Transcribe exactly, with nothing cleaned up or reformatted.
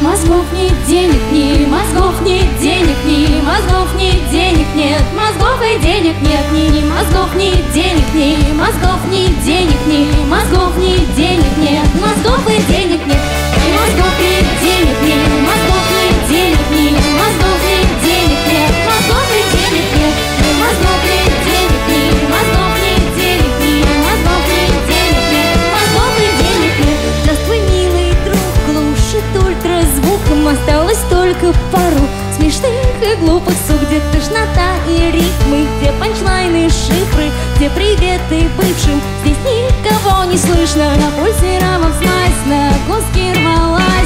мозгов нет, денег ни мозгов нет, денег ни мозгов нет, денег нет, мозгов и денег нет, ни ни мозгов нет, денег ни мозгов нет, денег ни мозгов нет, денег нет, мозгов и денег нет, ни мозгов нет, денег ни мозгов нет, денег ни мозгов нет, денег нет, мозгов и денег нет, ни мозгов нет, денег ни мозгов нет, денег ни мозгов нет, денег нет, мозгов и денег нет. Здравствуй, милый друг, глушит ультразвуком, осталось только пару смешных и глупых слов, где тошнота и рифмы, где панчлайны, шифры, где приветы бывшим. Здесь никого не слышно, на пульсе рамов знать, на куски рвалась.